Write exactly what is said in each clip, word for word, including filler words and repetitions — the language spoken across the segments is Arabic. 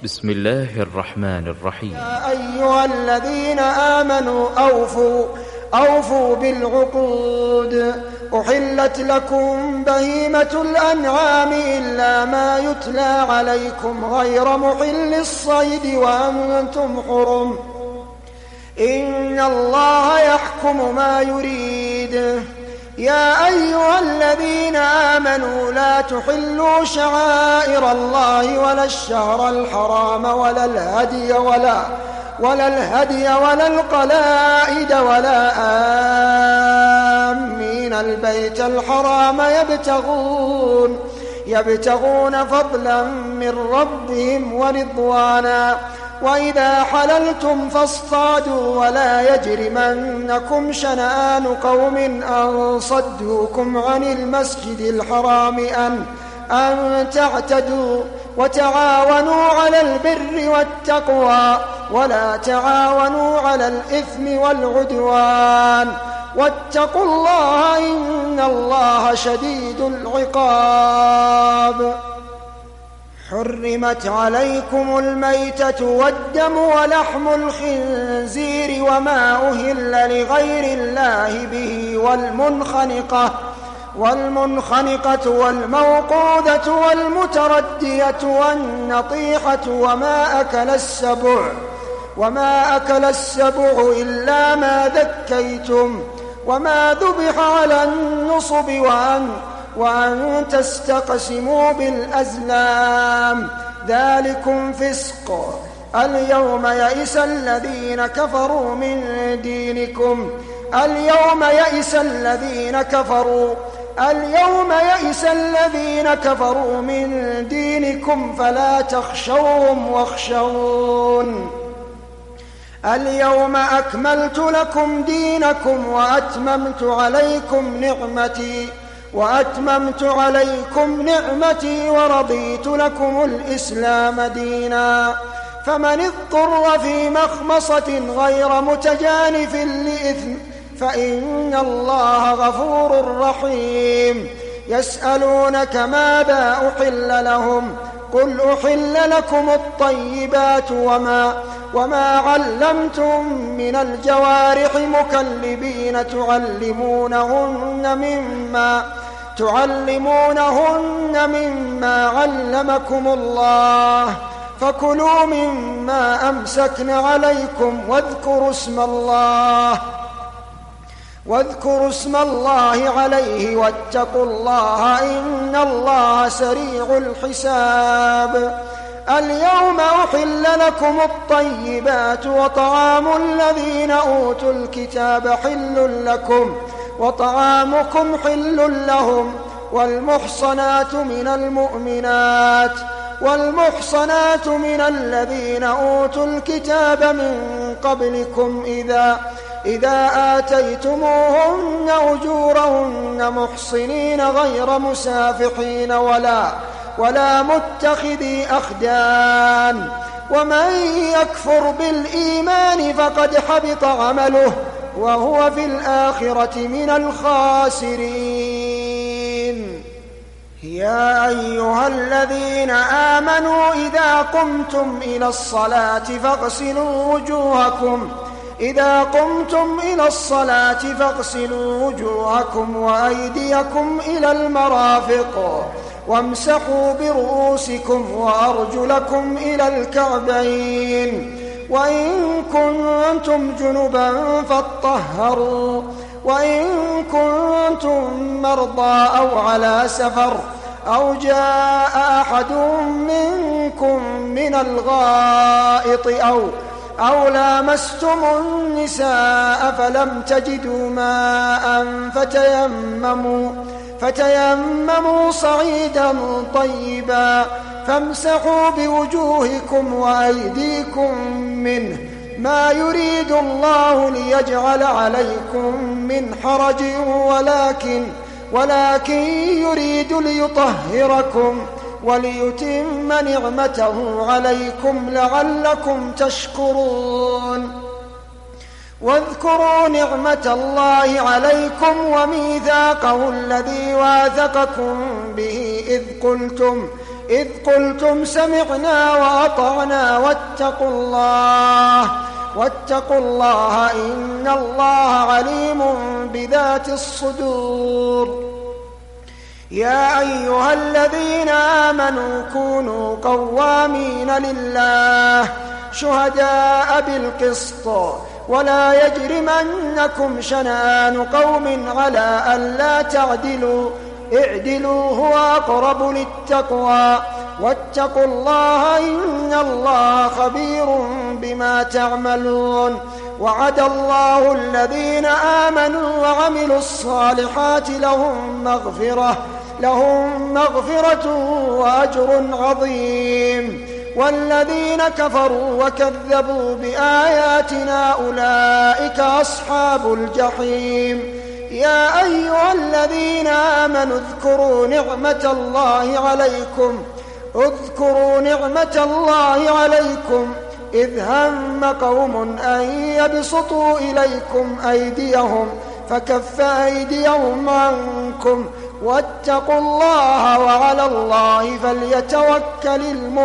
بسم الله الرحمن الرحيم. يا أيها الذين آمنوا أوفوا أوفوا بالعقود. أحلت لكم بهيمة الأنعام إلا ما يتلى عليكم غير محل الصيد وأنتم حرم. إن الله يحكم ما يريد. يا أيها الذين آمنوا لا تحلوا شعائر الله ولا الشهر الحرام ولا الهدي ولا ولا الهدي ولا القلائد ولا آمين البيت الحرام يبتغون يبتغون فضلا من ربهم ورضوانا. وإذا حللتم فاصطادوا ولا يجرمنكم شنآن قوم أن صدوكم عن المسجد الحرام أن أن تعتدوا. وتعاونوا على البر والتقوى ولا تعاونوا على الإثم والعدوان. واتقوا الله إن الله شديد العقاب. حرمت عليكم الميتة والدم ولحم الخنزير وما أهل لغير الله به والمنخنقة والمنخنقة والموقوذة والمتردية والنطيحة وما أكل السبع وما أكل السبع إلا ما ذكيتم وما ذبح على النصب وأن وأن تستقسموا بالأزلام ذلكم فسق. اليوم يئس الذين كفروا من دينكم اليوم يئس الذين كفروا اليوم يئس الذين كفروا من دينكم فلا تخشوهم واخشون. اليوم أكملت لكم دينكم وأتممت عليكم نعمتي وأتممت عليكم نعمتي ورضيت لكم الإسلام دينا. فمن اضطر في مخمصة غير متجانف لإثم فإن الله غفور رحيم. يسألونك ماذا أحل لهم قل أحل لكم الطيبات وما وما علمتم من الجوارح مكلبين تعلمونهن مما تعلمونهن مما علمكم الله فكلوا مما أمسكن عليكم واذكروا اسم الله واذكروا اسم الله عليه واتقوا الله إن الله سريع الحساب. اليوم أحل لكم الطيبات وطعام الذين أوتوا الكتاب حل لكم وطعامكم حل لهم. والمحصنات من المؤمنات والمحصنات من الذين أوتوا الكتاب من قبلكم إذا إذا آتيتموهن أجورهن محصنين غير مسافحين ولا ولا متخذي أخدان. ومن يكفر بالإيمان فقد حبط عمله وهو في الآخرة من الخاسرين. يا أيها الذين آمنوا إذا قمتم إلى الصلاة فاغسلوا وجوهكم إذا قمتم إلى الصلاة فاغسلوا وجوهكم وأيديكم إلى المرافق وامسحوا برؤوسكم وأرجلكم إلى الكعبين. وإن كنتم جنبا فاطهروا وإن كنتم مرضى أو على سفر أو جاء أحد منكم من الغائط أو أو لامستم النساء فلم تجدوا ماء فتيمموا فتيمموا صعيدا طيبا فامسحوا بوجوهكم وأيديكم منه ما يريد الله ليجعل عليكم من حرج ولكن ولكن يريد ليطهركم وليتم نعمته عليكم لعلكم تشكرون. واذكروا نعمة الله عليكم وميثاقه الذي واثقكم به إذ قلتم إذ قلتم سمعنا وأطعنا واتقوا الله واتقوا الله إن الله عليم بذات الصدور. يا أيها الذين آمنوا كونوا قوامين لله شهداء بالقسط ولا يجرمنكم شنآن قوم على ألا تعدلوا اعدلوا هو أقرب للتقوى واتقوا الله إن الله خبير بما تعملون. وعد الله الذين آمنوا وعملوا الصالحات لهم مغفرة لهم مغفرة وأجر عظيم. والذين كفروا وكذبوا بآياتنا أولئك أصحاب الجحيم. يا أيها الذين آمنوا اذكروا نعمة الله عليكم اذكروا نعمة الله عليكم إذ هم قوم أن يبسطوا إليكم أيديهم فكف أيديهم عنكم واتقوا الله وعلى الله فليتوكل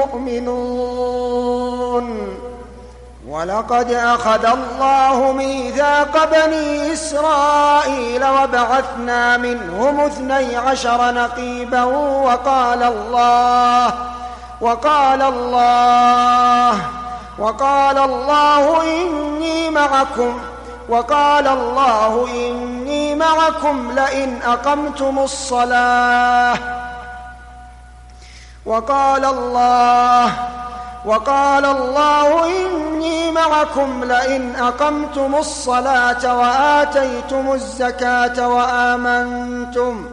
المؤمنون. ولقد أخذ الله ميثاق بني إسرائيل وبعثنا منهم اثني عشر نقيبا وقال الله وقال الله وقال الله إني معكم وقال الله إني معكم لئن أقمتم الصلاة وقال الله وقال الله إني معكم لئن أقمتم الصلاة وآتيتم الزكاة وآمنتم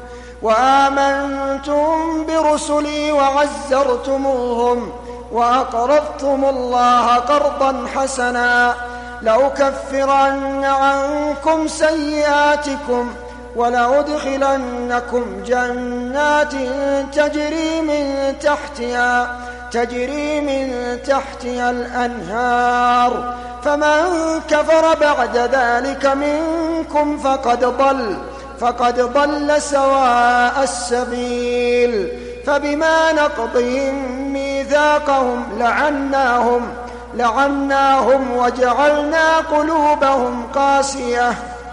وآمنتم برسلي وعزرتموهم وأقرضتم الله قرضا حسنا لأكفرن عنكم سيئاتكم ولأدخلنكم جنات تجري من تحتها تجري من تحتها الأنهار فمن كفر بعد ذلك منكم فقد ضل فقد ضل سواء السبيل. فبما نقضهم ميثاقهم لعناهم لعناهم وجعلنا قلوبهم قاسية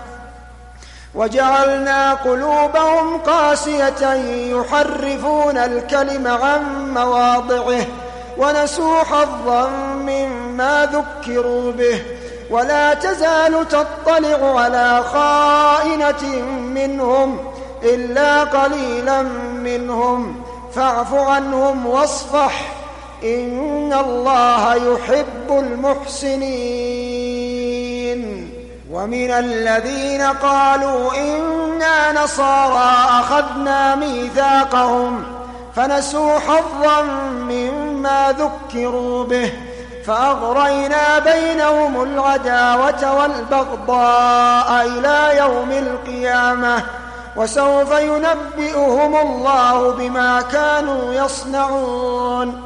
وجعلنا قلوبهم قاسية يحرفون الكلم عن مواضعه ونسوا حظا مما ذكروا به. ولا تزال تطلع على خائنة منهم إلا قليلا منهم فاعف عنهم واصفح إن الله يحب المحسنين. ومن الذين قالوا إنا نصارى أخذنا ميثاقهم فنسوا حظا مما ذكروا به فأغرينا بينهم العداوة والبغضاء إلى يوم القيامة وسوف ينبئهم الله بما كانوا يصنعون.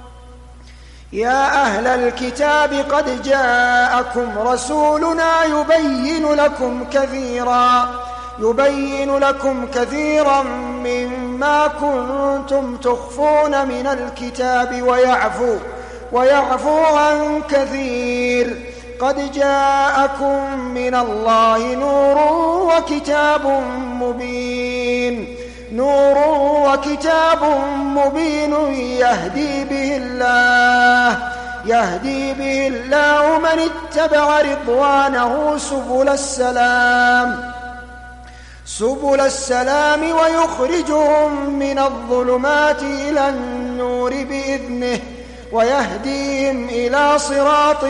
يا أهل الكتاب قد جاءكم رسولنا يبين لكم كثيرا يبين لكم كثيرا مما كنتم تخفون من الكتاب ويعفو ويعفو عن كثير. قد جاءكم من الله نور وكتاب مبين نور وكتاب مبين يهدي به الله يهدي به الله من اتبع رضوانه سبل السلام سبل السلام ويخرجهم من الظلمات إلى النور بإذنه ويهديهم إلى صراط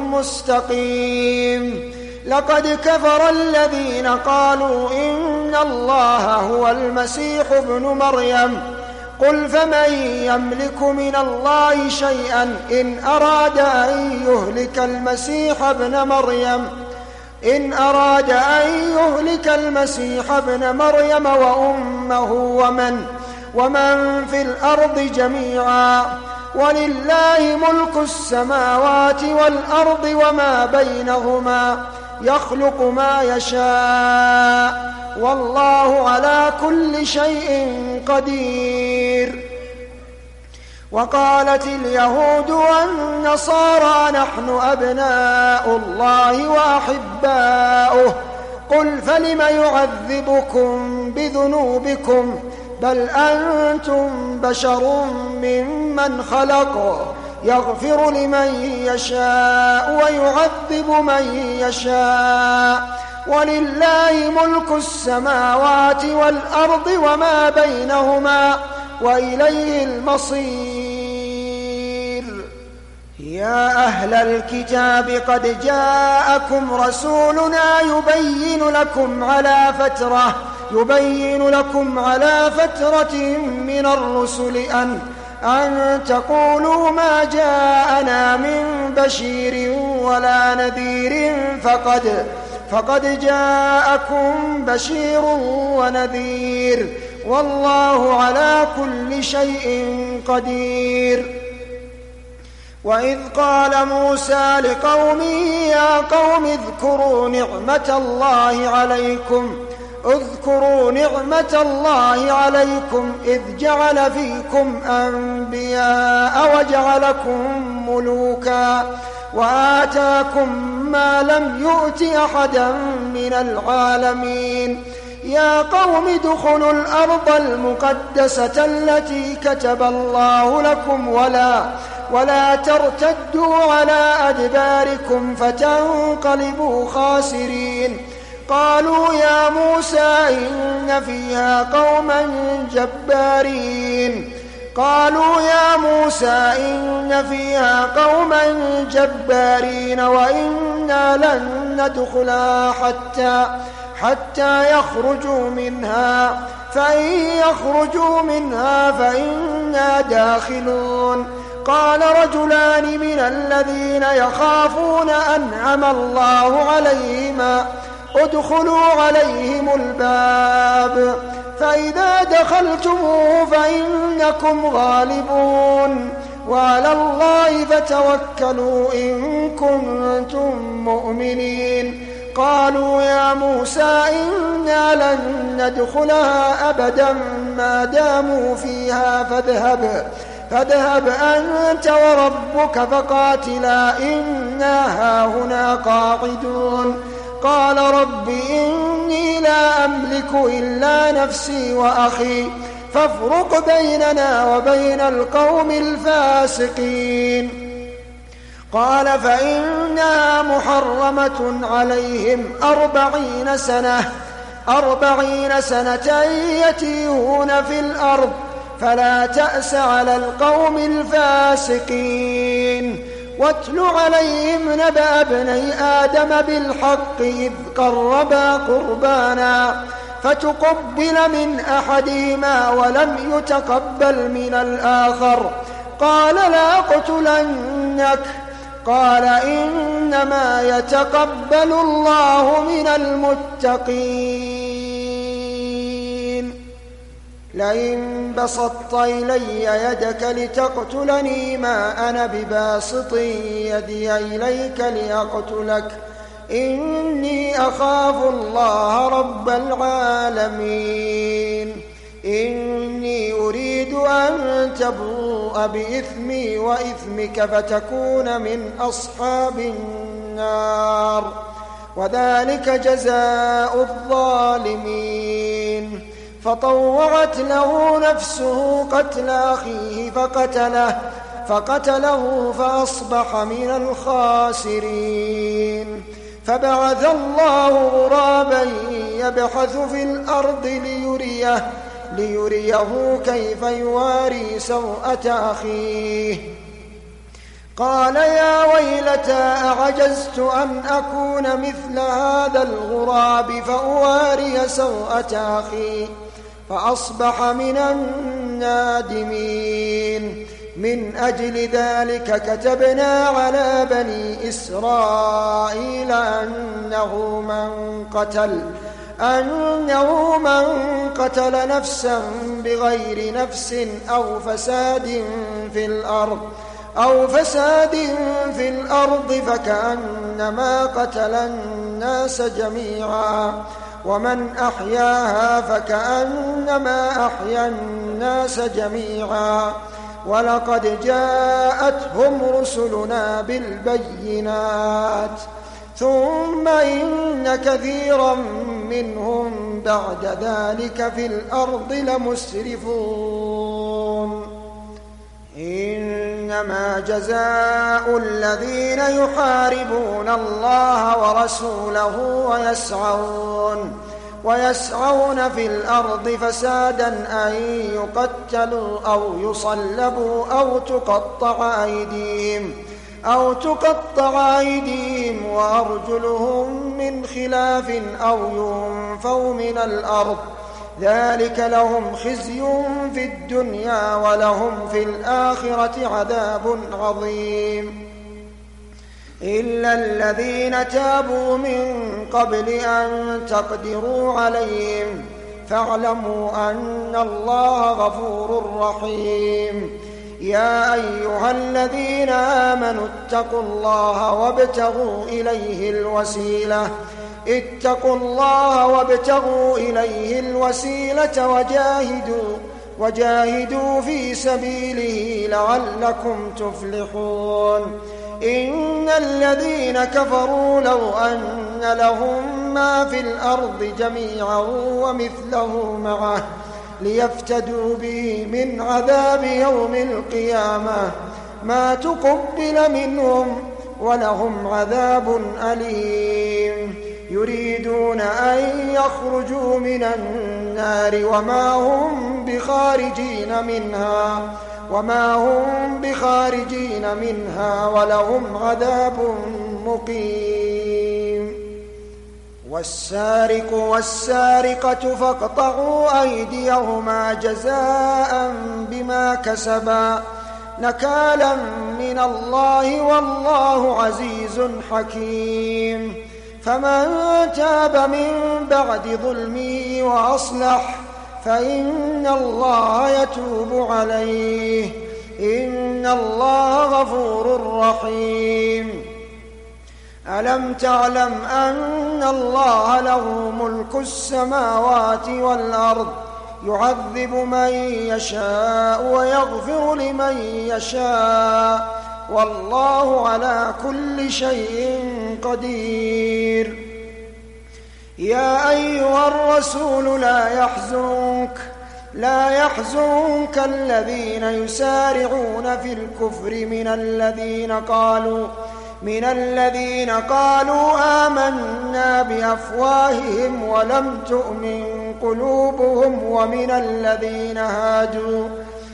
مستقيم. لقد كفر الذين قالوا إن الله هو المسيح ابن مريم قل فمن يملك من الله شيئا إن أراد أن يهلك المسيح ابن مريم إن أراد أن يهلك المسيح ابن مريم وأمه ومن ومن في الأرض جميعا ولله ملك السماوات والأرض وما بينهما يخلق ما يشاء والله على كل شيء قدير. وقالت اليهود والنصارى نحن أبناء الله وأحباؤه قل فلم يعذبكم بذنوبكم بل أنتم بشر ممن خلق يغفر لمن يشاء ويعذب من يشاء ولله ملك السماوات والأرض وما بينهما وإليه المصير. يا أهل الكتاب قد جاءكم رسولنا يبين لكم على فترة يبين لكم على فترة من الرسل أن أن تقولوا ما جاءنا من بشير ولا نذير فقد فقد جاءكم بشير ونذير والله على كل شيء قدير. وإذ قال موسى لقومه يا قوم اذكروا نعمة الله عليكم اذكروا نعمة الله عليكم إذ جعل فيكم أنبياء وجعلكم ملوكا وآتاكم ما لم يؤت أحدا من العالمين. يا قوم ادخلوا الأرض المقدسة التي كتب الله لكم ولا ولا ترتدوا على أدباركم فتنقلبوا خاسرين. قالوا يا موسى إن فيها قوما جبارين قالوا يا موسى إن فيها قوما جبارين وإنا لن ندخلها حتى حتى يخرجوا منها فإن يخرجوا منها فإنا داخلون. قال رجلان من الذين يخافون أنعم الله عليهما ادخلوا عليهم الباب فإذا دخلتموه فإنكم غالبون وعلى الله فتوكلوا إن كنتم مؤمنين. قالوا يا موسى إنا لن ندخلها أبدا ما داموا فيها فاذهب فاذهب أنت وربك فقاتلا إنا هاهنا قاعدون. قال رب إني لا أملك إلا نفسي وأخي فافرق بيننا وبين القوم الفاسقين. قال فإنها محرمة عليهم أربعين سنة أربعين سنة يتيهون في الأرض فلا تأس على القوم الفاسقين. واتل عليهم نبأ ابني آدم بالحق إذ قربا قربانا فتقبل من أحدهما ولم يتقبل من الآخر قال لا أقتلنك قال إنما يتقبل الله من المتقين. لئن بسطت إلي يدك لتقتلني ما أنا بباسط يدي إليك لأقتلك إني أخاف الله رب العالمين. إني أريد أن تبوء بإثمي وإثمك فتكون من أصحاب النار وذلك جزاء الظالمين. فطوعت له نفسه قتل أخيه فقتله فقتله فأصبح من الخاسرين. فبعث الله غرابا يبحث في الأرض ليريه ليريه كيف يواري سوءة أخيه. قال يا ويلتى أعجزت أن أكون مثل هذا الغراب فأواري سوءة أخي فأصبح من النادمين. من أجل ذلك كتبنا على بني إسرائيل أنه من قتل أنه من قتل نفسا بغير نفس أو فساد في الأرض أو فساد في الأرض فكأنما قتل الناس جميعا ومن أحياها فكأنما أحيا الناس جميعا ولقد جاءتهم رسلنا بالبينات ثم إن كثيرا منهم بعد ذلك في الأرض لمسرفون إنما جزاء الذين يحاربون الله ورسوله ويسعون ويسعون في الأرض فسادا أن يقتلوا أو يصلبوا أو تقطع أيديهم أو تقطع أيديهم وأرجلهم من خلاف أو ينفوا من الأرض ذلك لهم خزي في الدنيا ولهم في الآخرة عذاب عظيم إلا الذين تابوا من قبل أن تقدروا عليهم فاعلموا أن الله غفور رحيم يا أيها الذين آمنوا اتقوا الله وابتغوا إليه الوسيلة اتقوا الله وابتغوا إليه الوسيلة وجاهدوا وجاهدوا في سبيله لعلكم تفلحون إن الذين كفروا لو أن لهم ما في الأرض جميعا ومثله معه ليفتدوا به من عذاب يوم القيامة ما تقبل منهم ولهم عذاب أليم يريدون أن يخرجوا من النار وما هم بخارجين منها وما هم بخارجين منها ولهم عذاب مقيم والسارق والسارقة فاقطعوا أيديهما جزاء بما كسبا نكالا من الله والله عزيز حكيم فمن تاب من بعد ظلمه وأصلح فإن الله يتوب عليه إن الله غفور رحيم ألم تعلم أن الله له ملك السماوات والأرض يعذب من يشاء ويغفر لمن يشاء والله على كل شيء قدير يا أيها الرسول لا يحزنك لا يحزنك الذين يسارعون في الكفر من الذين قالوا من الذين قالوا آمنا بأفواههم ولم تؤمن قلوبهم ومن الذين هادوا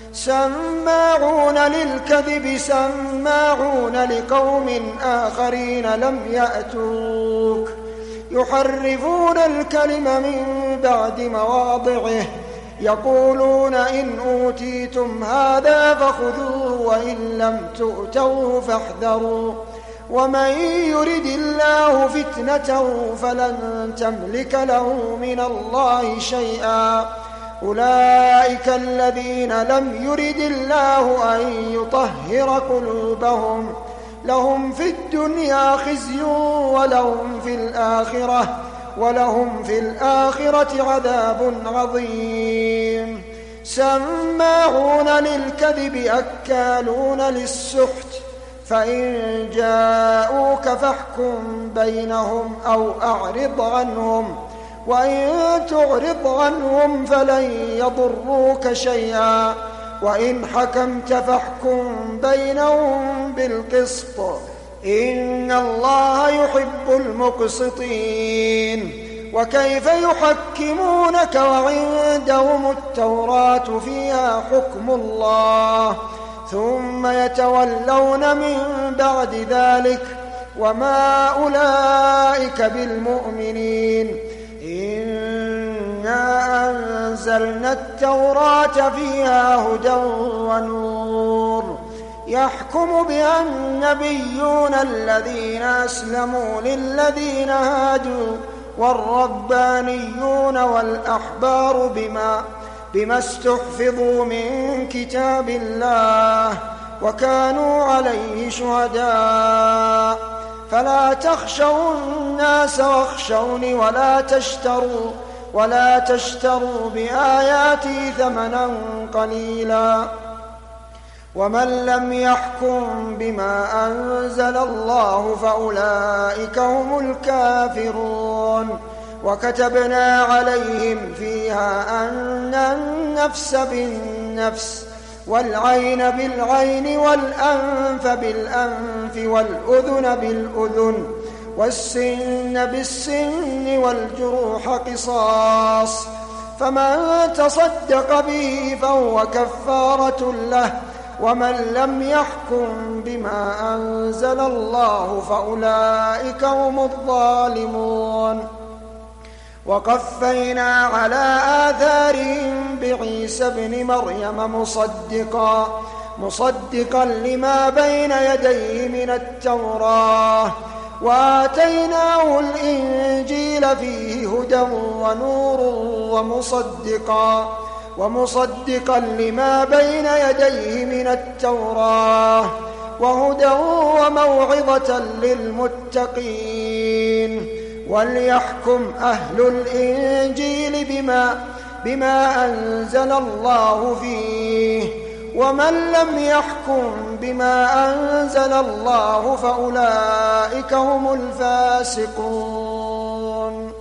سماعون للكذب سماعون لقوم آخرين لم يأتوك يحرفون الكلم من بعد مواضعه يقولون إن أوتيتم هذا فخذوه وإن لم تؤتوه فاحذروا ومن يرد الله فتنته فلن تملك له من الله شيئا أولئك الذين لم يرد الله أن يطهر قلوبهم لهم في الدنيا خزي ولهم في الآخرة ولهم في الآخرة عذاب عظيم سماعون للكذب أكالون للسحت فإن جاءوك فاحكم بينهم أو أعرض عنهم وإن تعرض عنهم فلن يضروك شيئا وإن حكمت فاحكم بينهم بالقسط إن الله يحب المقسطين وكيف يحكمونك وعندهم التوراة فيها حكم الله ثم يتولون من بعد ذلك وما أولئك بالمؤمنين إنا أنزلنا التوراة فيها هدى ونور يحكم بها النبيون الذين أسلموا للذين هادوا والربانيون والأحبار بما بما استحفظوا من كتاب الله وكانوا عليه شهداء فلا تخشوا الناس واخشوني ولا تشتروا ولا تشتروا بآياتي ثمنا قليلا ومن لم يحكم بما أنزل الله فأولئك هم الكافرون. وكتبنا عليهم فيها أن النفس بالنفس والعين بالعين والأنف بالأنف والأذن بالأذن والسن بالسن والجروح قصاص، فمن تصدق به فهو كفارة له. ومن لم يحكم بما أنزل الله فأولئك هم الظالمون. وقفينا على آثارهم بعيسى ابن مريم مصدقا مصدقا لما بين يديه من التوراة، وآتيناه الإنجيل فيه هدى ونور ومصدقا ومصدقا لما بين يديه من التوراة وهدى وموعظة للمتقين. وليحكم أهل الإنجيل بما, بما أنزل الله فيه، ومن لم يحكم بما أنزل الله فأولئك هم الفاسقون.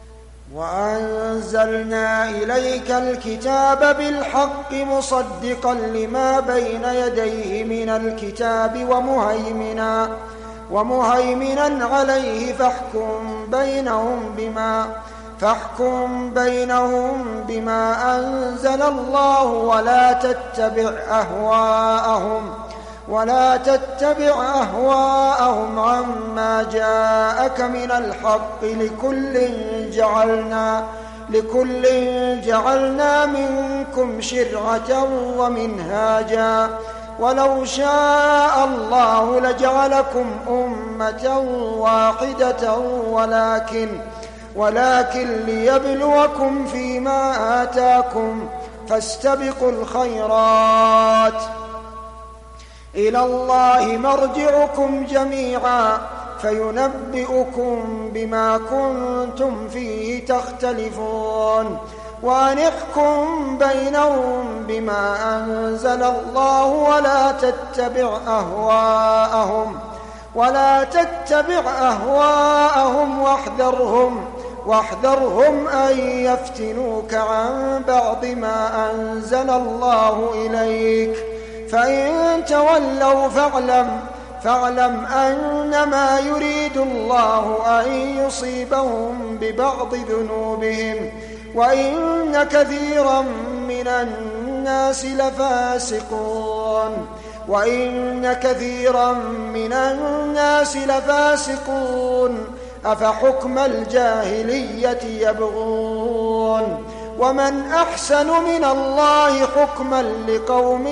وأنزلنا إليك الكتاب بالحق مصدقا لما بين يديه من الكتاب ومهيمنا ومهيمنا عليه فاحكم بينهم بما فاحكم بينهم بما أنزل الله ولا تتبع أهواءهم ولا تتبع أهواءهم عما جاءك من الحق، لكل جعلنا لكل جعلنا منكم شرعة ومنهاجا، ولو شاء الله لجعلكم أمة واحدة ولكن ولكن ليبلوكم فيما آتاكم، فاستبقوا الخيرات، إلى الله مرجعكم جميعا فينبئكم بما كنتم فيه تختلفون. وأن احكم بينهم بما أنزل الله ولا تتبع أهواءهم ولا تتبع أهواءهم واحذرهم واحذرهم أن يفتنوك عن بعض ما أنزل الله إليك، فإن تولوا فاعلم فاعلم أنما يريد الله أن يصيبهم ببعض ذنوبهم، وإن كثيرا من الناس لفاسقون وإن كثيرا من الناس لفاسقون أفحكم الجاهلية يبغون، ومن أحسن من الله حكما لقوم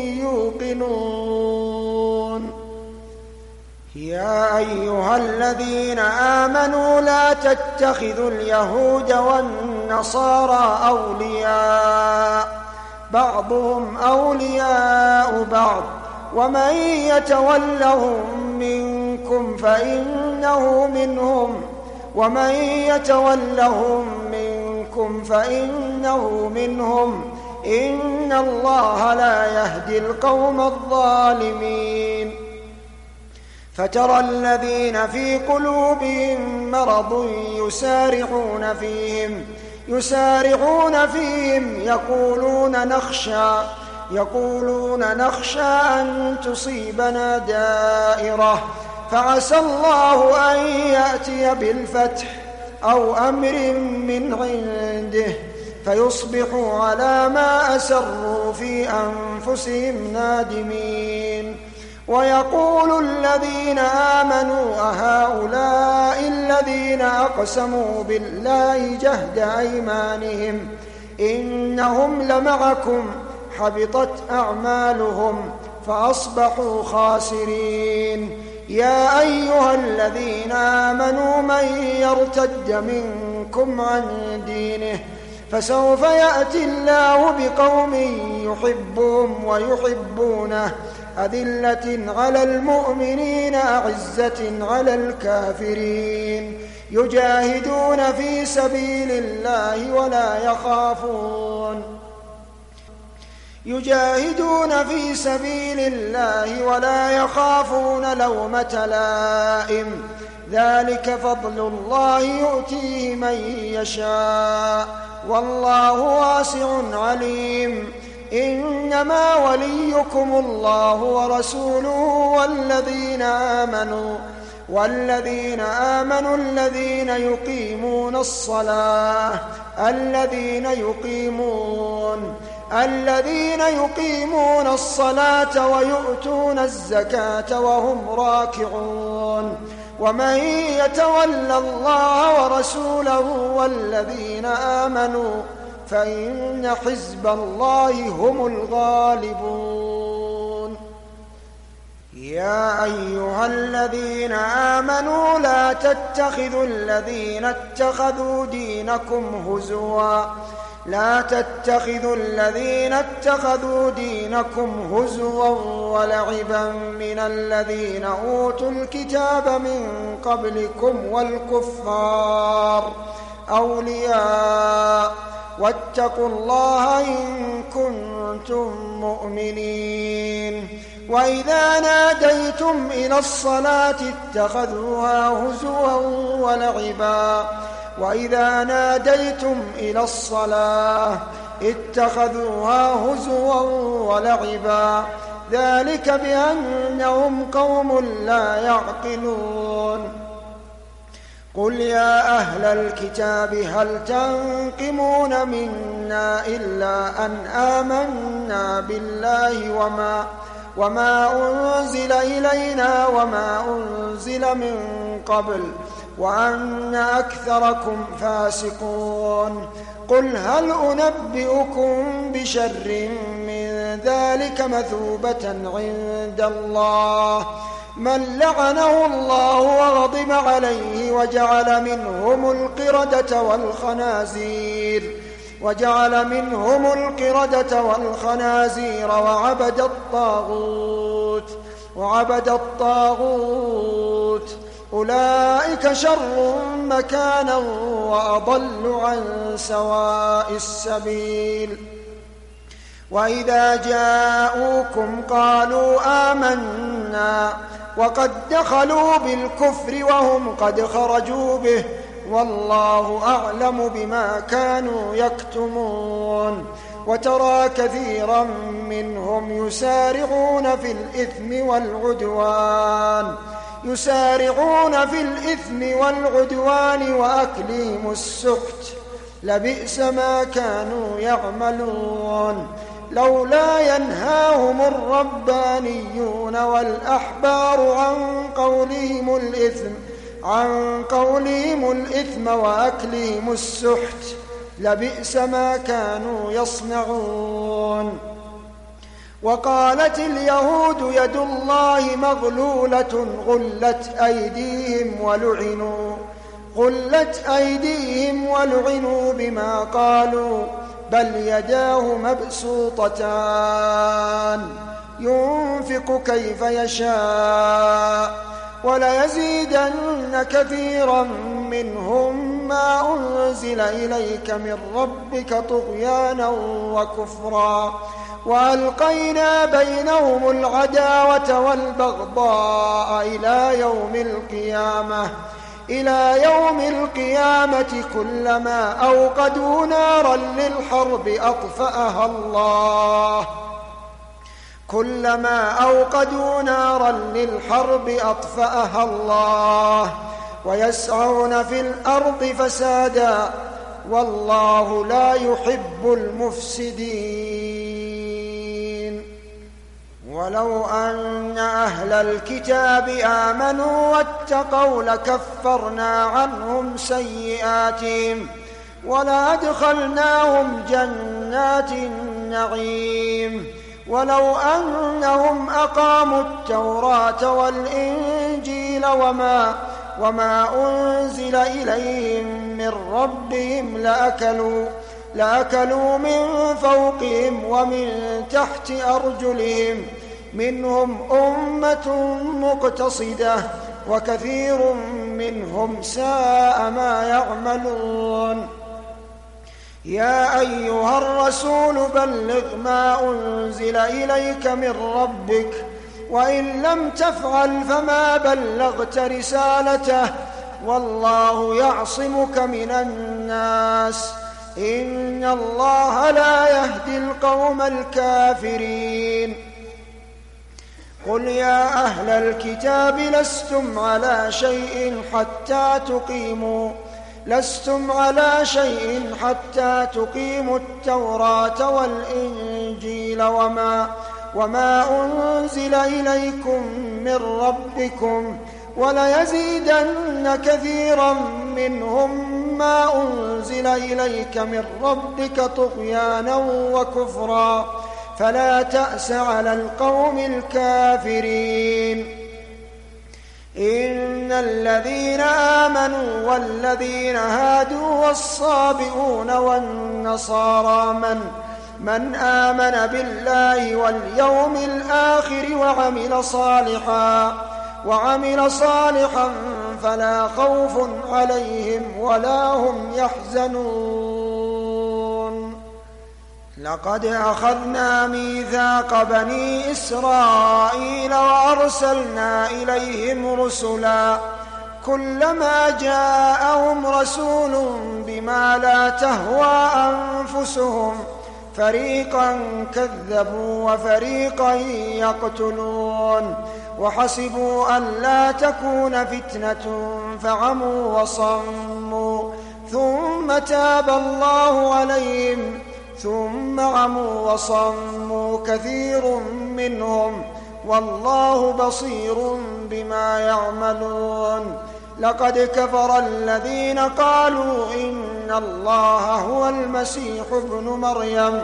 يوقنون. يا أيها الذين آمنوا لا تتخذوا اليهود والنصارى أولياء بعضهم أولياء بعض، ومن يتولهم منكم فإنه منهم ومن يتولهم منكم فإنه منهم إن الله لا يهدي القوم الظالمين. فترى الذين في قلوبهم مرض يسارعون فيهم يسارعون فيهم يقولون نخشى يقولون نخشى أن تصيبنا دائرة، فعسى الله أن يأتي بالفتح أو أمر من عنده فيصبحوا على ما أسروا في أنفسهم نادمين. ويقول الذين آمنوا أهؤلاء الذين أقسموا بالله جهد أيمانهم إنهم لمعكم حبطت أعمالهم فأصبحوا خاسرين. يا أيها الذين آمنوا من يرتد منكم عن دينه فسوف يأتي الله بقوم يحبهم ويحبونه أذلة على المؤمنين أعزة على الكافرين يجاهدون في سبيل الله ولا يخافون يجاهدون في سبيل الله ولا يخافون لومة لائم ذلك فضل الله يؤتيه من يشاء والله واسع عليم إنما وليكم الله ورسوله والذين آمنوا والذين آمنوا الذين يقيمون الصلاة الذين يقيمون الذين يقيمون الصلاة ويؤتون الزكاة وهم راكعون ومن يتول الله ورسوله والذين آمنوا فإن حزب الله هم الغالبون. يا أيها الذين آمنوا لا تتخذوا الذين اتخذوا دينكم هزوا لا تتخذوا الذين اتخذوا دينكم هزوا ولعبا من الذين أوتوا الكتاب من قبلكم والكفار أولياء واتقوا الله إن كنتم مؤمنين. وإذا ناديتم إلى الصلاة اتخذوها هزوا ولعبا وإذا ناديتم إلى الصلاة اتخذوها هزوا ولعبا ذلك بأنهم قوم لا يعقلون. قل يا أهل الكتاب هل تنقمون منا إلا أن آمنا بالله وما وما أنزل إلينا وما أنزل من قبل وأن أكثركم فاسقون. قل هل أنبئكم بشر من ذلك مثوبة عند الله من لعنه الله وغضب عليه وجعل منهم القردة والخنازير وجعل منهم القردة والخنازير وعبد الطاغوت وعبد الطاغوت أولئك شر مكانا وأضل عن سواء السبيل. وإذا جاءوكم قالوا آمنا وقد دخلوا بالكفر وهم قد خرجوا به والله أعلم بما كانوا يكتمون. وترى كثيرا منهم يسارعون في الإثم والعدوان يسارعون في الإثم والعدوان وأكلهم السحت لبئس ما كانوا يعملون. لولا ينهاهم الربانيون والأحبار عن قولهم الإثم عن قولهم الإثم وأكلهم السحت لبئس ما كانوا يصنعون. وقالت اليهود يد الله مغلولة غلت أيديهم ولعنوا غلت أيديهم ولعنوا بما قالوا بل يداه مبسوطتان ينفق كيف يشاء وليزيدن كثيرا منهم ما أنزل إليك من ربك طغيانا وكفرا وألقينا بينهم العداوة والبغضاء إلى يوم القيامة إلى يوم القيامة كلما أوقدوا نارا للحرب أطفأها الله كلما أوقدوا نارا للحرب أطفأها الله ويسعون في الأرض فسادا والله لا يحب المفسدين. ولو أن أهل الكتاب آمنوا واتقوا لكفرنا عنهم سيئاتهم ولأدخلناهم جنات النعيم. ولو أنهم أقاموا التوراة والإنجيل وما وما أنزل إليهم من ربهم لأكلوا لأكلوا من فوقهم ومن تحت أرجلهم منهم أمة مقتصدة وكثير منهم ساء ما يعملون. يا أيها الرسول بلغ ما أنزل إليك من ربك وإن لم تفعل فما بلغت رسالته والله يعصمك من الناس إن الله لا يهدي القوم الكافرين. قل يا أهل الكتاب لستم على شيء حتى تقيموا لستم على شيء حتى تقيموا التوراة والإنجيل وما وما أنزل إليكم من ربكم وليزيدن كثيرا منهم ما أنزل إليك من ربك طغيانا وكفرا فلا تأس على القوم الكافرين. إن الذين آمنوا والذين هادوا والصابئون والنصارى من من آمن بالله واليوم الآخر وعمل صالحا وعمل صالحا فلا خوف عليهم ولا هم يحزنون. لقد أخذنا ميثاق بني إسرائيل وأرسلنا إليهم رسلا كلما جاءهم رسول بما لا تهوى أنفسهم فريقا كذبوا وفريقا يقتلون وحسبوا أن لا تكون فتنة فعموا وصموا ثم تاب الله عليهم ثم عموا وصموا كثير منهم والله بصير بما يعملون. لقد كفر الذين قالوا إن الله هو المسيح ابن مريم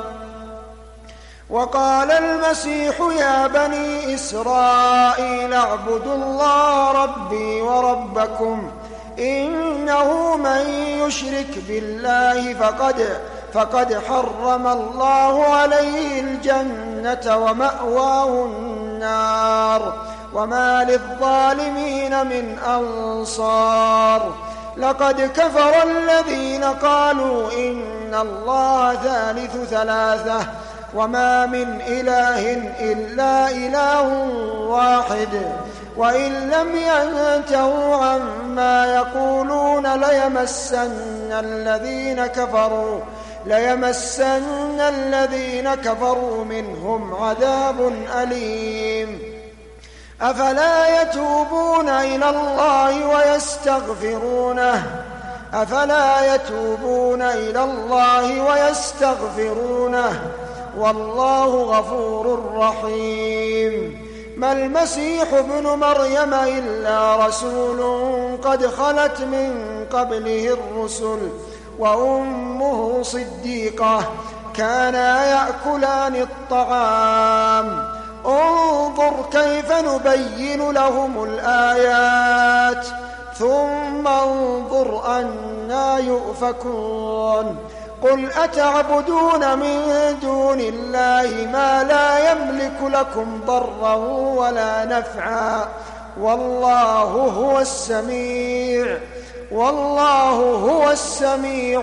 وقال المسيح يا بني إسرائيل اعبدوا الله ربي وربكم إنه من يشرك بالله فقد فقد حرم الله عليه الجنة ومأواه النار وما للظالمين من أنصار. لقد كفر الذين قالوا إن الله ثالث ثلاثة وما من إله إلا إله واحد وإن لم ينتهوا عما يقولون ليمسن الذين كفروا ليمسن الذين كفروا منهم عذاب أليم. أفلا يتوبون إلى الله ويستغفرونه أفلا يتوبون إلى الله ويستغفرونه والله غفور رحيم. ما المسيح ابن مريم إلا رسول قد خلت من قبله الرسل وأمه صديقة كانا يأكلان الطعام انظر كيف نبين لهم الآيات ثم انظر أنى يؤفكون. قل أتعبدون من دون الله ما لا يملك لكم ضرا ولا نفعا والله هو السميع والله هو السميع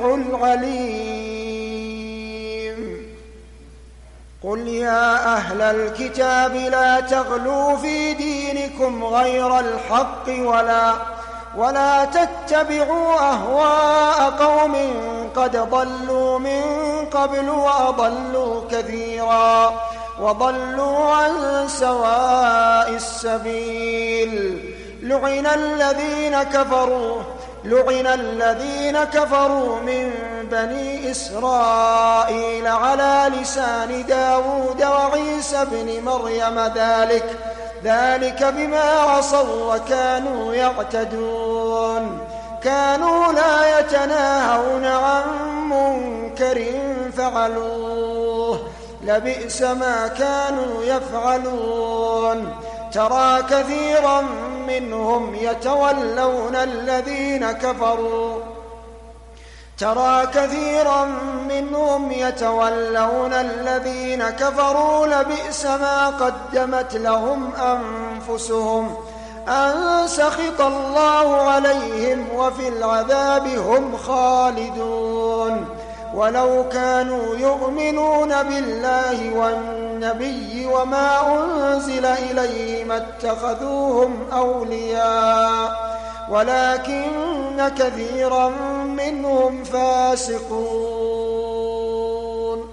العليم. قل يا أهل الكتاب لا تغلوا في دينكم غير الحق ولا ولا تتبعوا أهواء قوم قد ضلوا من قبل وأضلوا كثيرا وضلوا عن سواء السبيل. لعن الذين كفروا لعن الذين كفروا من بني إسرائيل على لسان داود وعيسى بن مريم ذلك ذلك بما عصوا وكانوا يعتدون. كانوا لا يتناهون عن منكر فعلوه لبئس ما كانوا يفعلون. ترى كثيرا منهم يتولون الذين كفروا ترى كثيرا منهم يتولون الذين كفروا لبئس ما قدمت لهم أنفسهم أن سخط الله عليهم وفي العذاب هم خالدون. ولو كانوا يؤمنون بالله والنبي وما أنزل إليه ما اتخذوهم أولياء ولكن كثيرا منهم فاسقون.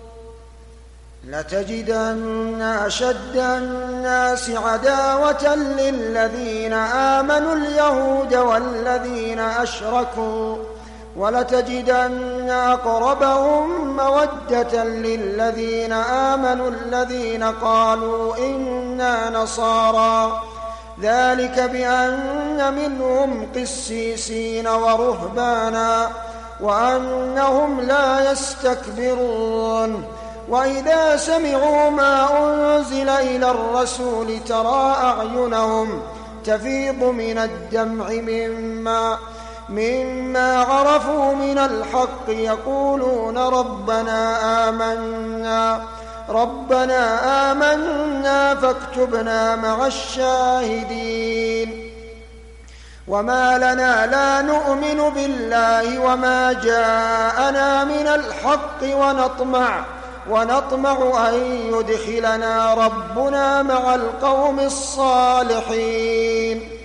لتجدن أشد الناس عداوة للذين آمنوا اليهود والذين أشركوا ولتجدن أقربهم مودة للذين آمنوا الذين قالوا إنا نصارى ذلك بأن منهم قسيسين ورهبانا وأنهم لا يستكبرون. وإذا سمعوا ما أنزل إلى الرسول ترى أعينهم تفيض من الدمع مما مما عرفوا من الحق يقولون ربنا آمنا ربنا آمنا فاكتبنا مع الشاهدين. وما لنا لا نؤمن بالله وما جاءنا من الحق ونطمع ونطمع أن يدخلنا ربنا مع القوم الصالحين.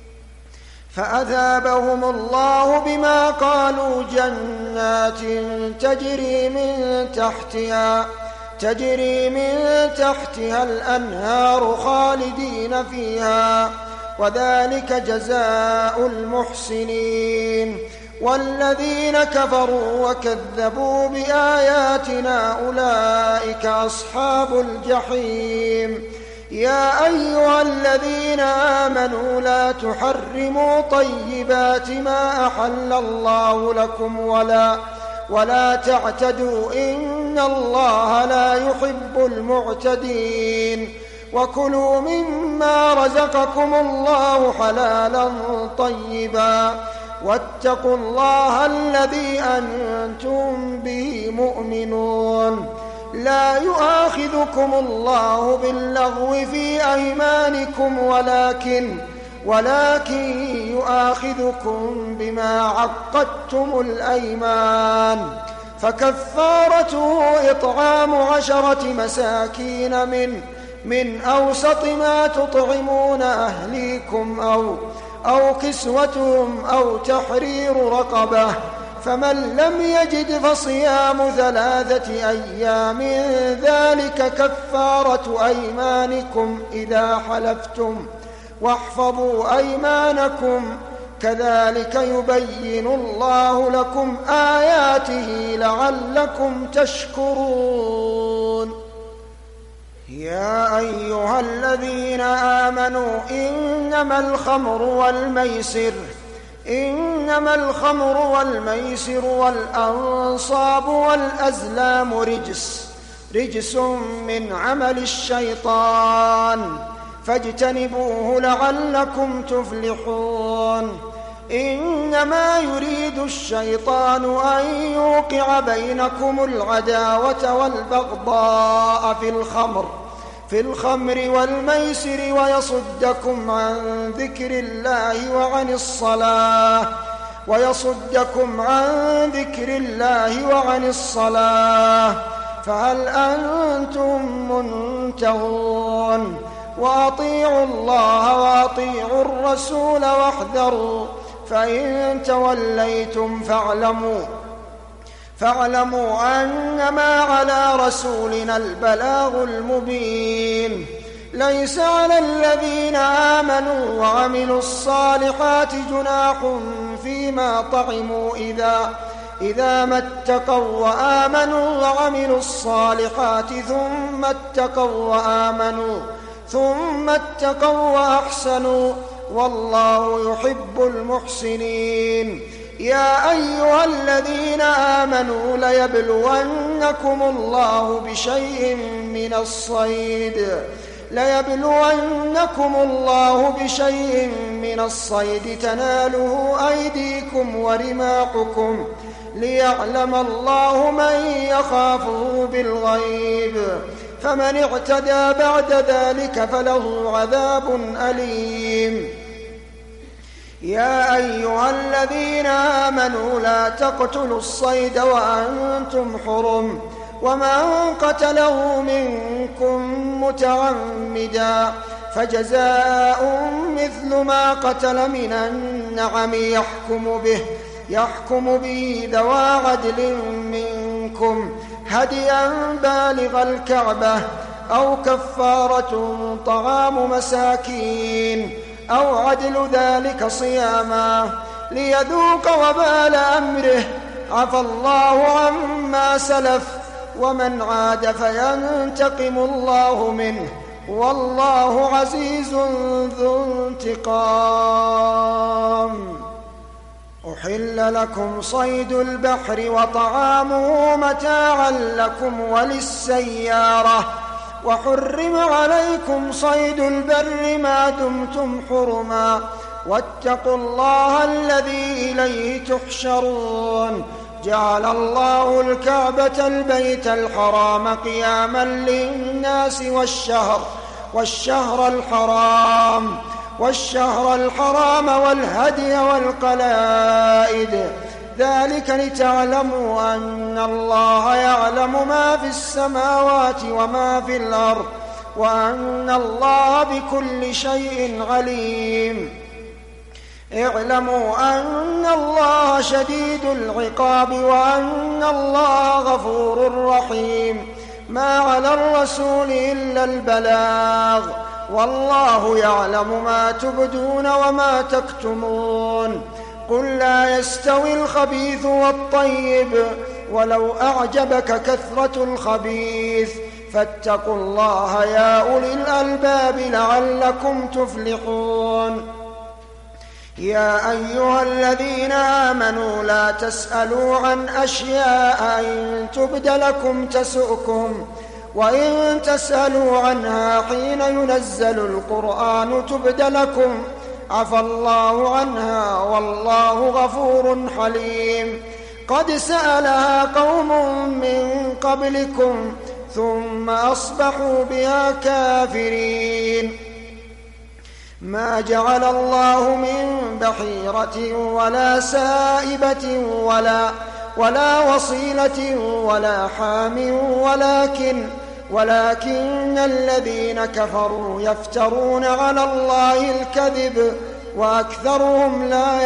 فأثابهم الله بما قالوا جنات تجري من تحتها تجري من تحتها الأنهار خالدين فيها وذلك جزاء المحسنين. والذين كفروا وكذبوا بآياتنا أولئك أصحاب الجحيم. يا أيها الذين آمنوا لا تحرموا طيبات ما أحل الله لكم ولا ولا تعتدوا إن الله لا يحب المعتدين. وكلوا مما رزقكم الله حلالا طيبا واتقوا الله الذي أنتم به مؤمنون. لا يؤاخذكم الله باللغو في أيمانكم ولكن ولكن يؤاخذكم بما عقدتم الأيمان. فكفارته إطعام عشرة مساكين من من أوسط ما تطعمون أهليكم أو أو كسوتهم أو تحرير رقبة. فمن لم يجد فصيام ثلاثة أيام ذلك كفارة أيمانكم إذا حلفتم واحفظوا أيمانكم كذلك يبين الله لكم آياته لعلكم تشكرون. يا أيها الذين آمنوا إنما الخمر والميسر إنما الخمر والميسر والأنصاب والأزلام رجس رجس من عمل الشيطان فاجتنبوه لعلكم تفلحون. إنما يريد الشيطان أن يوقع بينكم العداوة والبغضاء في الخمر في الخمر والميسر ويصدكم عن ذكر الله وعن الصلاة ويصدكم عن ذكر الله وعن الصلاة فهل أنتم منتهون؟ وأطيعوا الله وأطيعوا الرسول واحذروا فإن توليتم فاعلموا فاعلموا أنما على رسولنا البلاغ المبين. ليس على الذين آمنوا وعملوا الصالحات جناح فيما طعموا إذا إذا ما اتقوا وآمنوا وعملوا الصالحات ثم اتقوا وآمنوا ثم اتقوا وأحسنوا والله يحب المحسنين. يا أيها الذين آمنوا ليبلونكم الله بشيء من الصيد ليبلونكم الله بشيء من الصيد تناله أيديكم ورماحكم ليعلم الله من يخافه بالغيب فمن اعتدى بعد ذلك فله عذاب أليم. يا أيها الذين آمنوا لا تقتلوا الصيد وأنتم حرم ومن قتله منكم متعمدا فجزاء مثل ما قتل من النعم يحكم به يحكم به ذوى عدل منكم هديا بالغ الكعبة أو كفارة طعام مساكين أو عدل ذلك صياما ليذوق وبال أمره عفى الله عما سلف ومن عاد فينتقم الله منه والله عزيز ذو انتقام. أحل لكم صيد البحر وطعامه متاعا لكم وللسيارة وحرم عليكم صيد البر ما دمتم حرما واتقوا الله الذي إليه تحشرون. جعل الله الكعبة البيت الحرام قياما للناس والشهر والشهر الحرام والشهر الحرام والهدي والقلائد ذلك لتعلموا أن الله يعلم ما في السماوات وما في الأرض وأن الله بكل شيء عليم. اعلموا أن الله شديد العقاب وأن الله غفور رحيم. ما على الرسول إلا البلاغ والله يعلم ما تبدون وما تكتمون. قل لا يستوي الخبيث والطيب ولو أعجبك كثرة الخبيث فاتقوا الله يا أولي الألباب لعلكم تفلحون. يا أيها الذين آمنوا لا تسألوا عن أشياء إن تبد لكم تسؤكم وإن تسألوا عنها حين ينزل القرآن تبد لكم عفى الله عنها والله غفور حليم. قد سألها قوم من قبلكم ثم أصبحوا بها كافرين. ما جعل الله من بحيرة ولا سائبة ولا, ولا وصيلة ولا حام ولكن ولكن الذين كفروا يفترون على الله الكذب وأكثرهم لا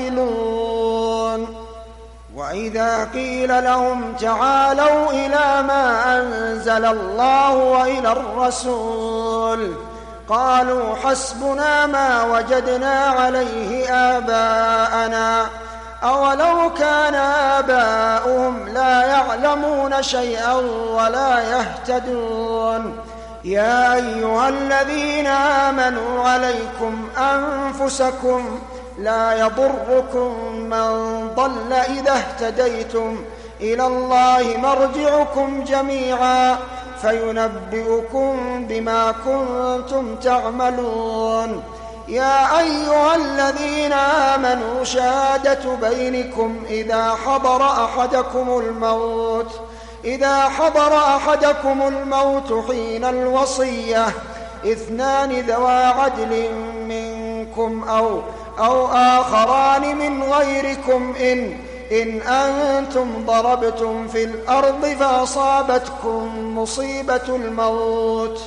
يعقلون. وإذا قيل لهم تعالوا إلى ما أنزل الله وإلى الرسول قالوا حسبنا ما وجدنا عليه آباءنا أولو كان آباؤهم لا يعلمون شيئا ولا يهتدون. يا أيها الذين آمنوا عليكم أنفسكم لا يضركم من ضل إذا اهتديتم إلى الله مرجعكم جميعا فينبئكم بما كنتم تعملون. يا أيها الذين آمنوا شهادة بينكم إذا حضر أحدكم الموت إذا حضر أحدكم الموت حين الوصية اثنان ذوى عدل منكم أو أو آخران من غيركم إن إن أنتم ضربتم في الأرض فأصابتكم مصيبة الموت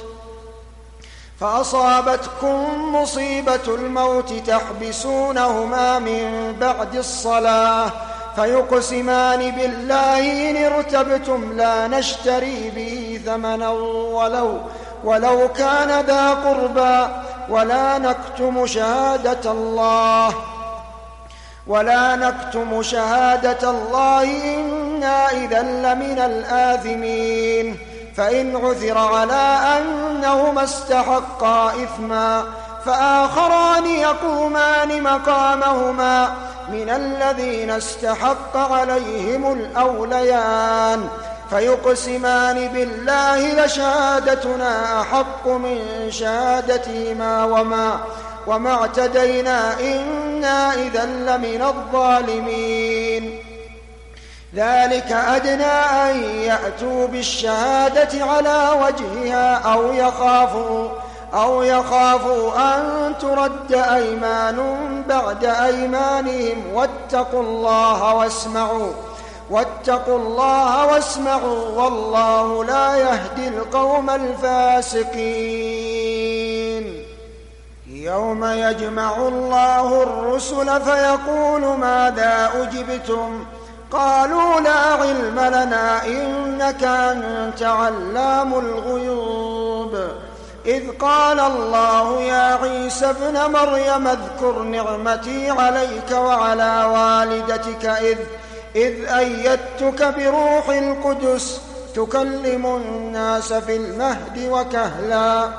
فأصابتكم مصيبة الموت تحبسونهما من بعد الصلاة فيقسمان بالله إن ارتبتم لا نشتري به ثمنا ولو ولو كان ذا قربى ولا نكتم شهادة الله ولا نكتم شهادة الله إنا إذا لمن الآثمين. فإن عثر على أنهما استحقا إثما فآخران يقومان مقامهما من الذين استحق عليهم الأوليان فيقسمان بالله لشهادتنا أحق من شهادتهما وما وما اعتدينا إنا إذا لمن الظالمين. ذلك أدنى أن يأتوا بالشهادة على وجهها أو يخافوا أو يخافوا أن ترد أيمان بعد أيمانهم واتقوا الله واسمعوا واتقوا الله واسمعوا والله لا يهدي القوم الفاسقين. يوم يجمع الله الرسل فيقول ماذا أجبتم؟ قالوا لا علم لنا إنك أنت علام الغيوب. إذ قال الله يا عيسى ابن مريم اذكر نعمتي عليك وعلى والدتك إذ, إذ أيدتك بروح القدس تكلم الناس في المهد وكهلا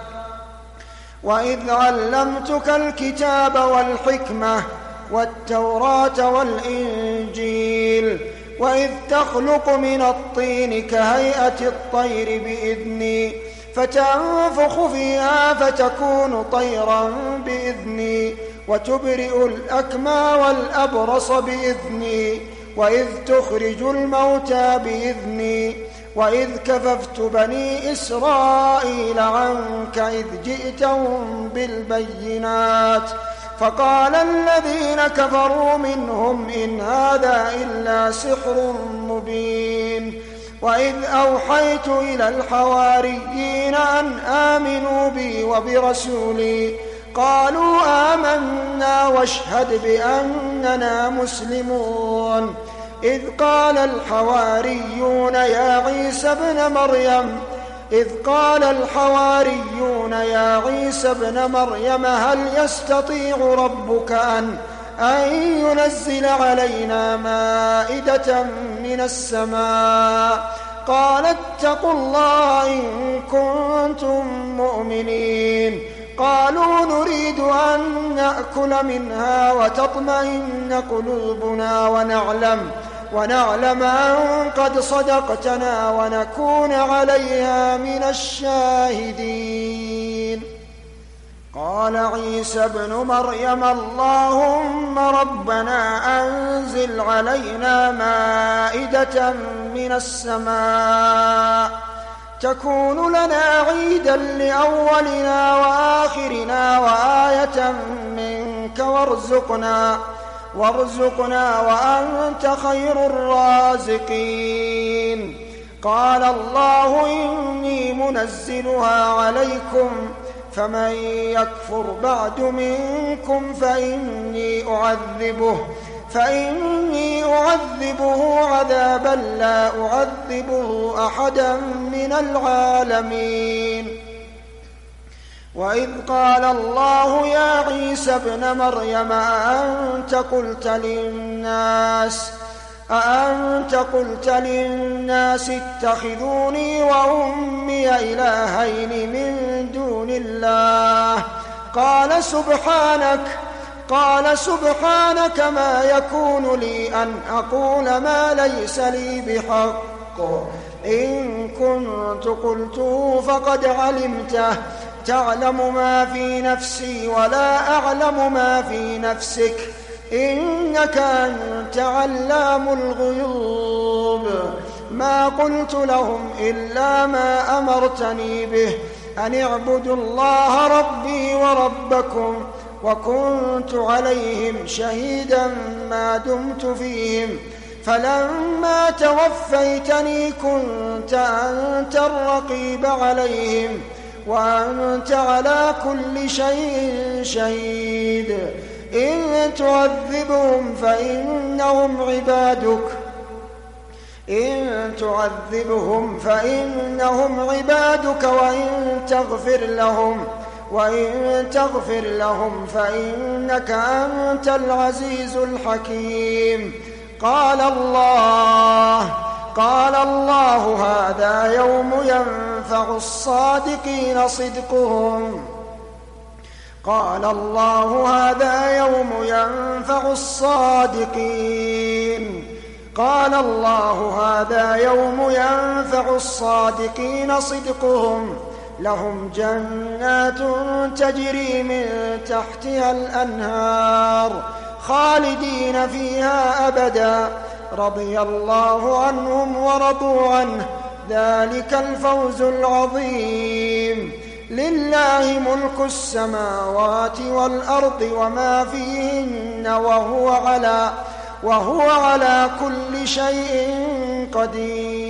وإذ علمتك الكتاب والحكمة والتوراة والإنجيل وإذ تخلق من الطين كهيئة الطير بإذني فتنفخ فيها فتكون طيرا بإذني وتبرئ الأكمى والأبرص بإذني وإذ تخرج الموتى بإذني وإذ كففت بني إسرائيل عنك إذ جئتهم بالبينات فقال الذين كفروا منهم إن هذا إلا سحر مبين. وإذ أوحيت إلى الحواريين أن آمنوا بي وبرسولي قالوا آمنا واشهد بأننا مسلمون. إذ قال الحواريون يا عيسى ابن مريم إذ قال الحواريون يا عيسى ابن مريم هل يستطيع ربك أن أن ينزل علينا مائدة من السماء؟ قال اتقوا الله إن كنتم مؤمنين. قالوا نريد أن نأكل منها وتطمئن قلوبنا ونعلم ونعلم أن قد صدقتنا ونكون عليها من الشاهدين. قال عيسى ابن مريم اللهم ربنا أنزل علينا مائدة من السماء تكون لنا عيدا لأولنا وآخرنا وآية منك وارزقنا وارزقنا وأنت خير الرازقين. قال الله إني منزلها عليكم فمن يكفر بعد منكم فإني أعذبه فإني أعذبه عذابا لا أعذبه أحدا من العالمين. وإذ قال الله يا عيسى ابن مريم أأنت قلت للناس أأنت قلت للناس اتخذوني وأمي إلهين من دون الله؟ قال سبحانك قال سبحانك ما يكون لي أن أقول ما ليس لي بحق إن كنت قلته فقد علمته تعلم ما في نفسي ولا أعلم ما في نفسك إنك أنت علام الغيوب. ما قلت لهم إلا ما أمرتني به أن اعبدوا الله ربي وربكم وكنت عليهم شهيدا ما دمت فيهم فلما توفيتني كنت أنت الرقيب عليهم وأنت على كل شيء شهيد. إن تعذبهم فإنهم عبادك إن تعذبهم فإنهم عبادك وإن تغفر لهم وإن تغفر لهم فإنك أنت العزيز الحكيم. قال الله قال الله هذا يوم ينفع الصادقين صدقهم قال الله هذا يوم ينفع الصادقين قال الله هذا يوم ينفع الصادقين صدقهم لهم جنات تجري من تحتها الأنهار خالدين فيها أبدا رضي الله عنهم ورضوا عنه ذلك الفوز العظيم. لله ملك السماوات والأرض وما فيهن وهو على, وهو على كل شيء قدير.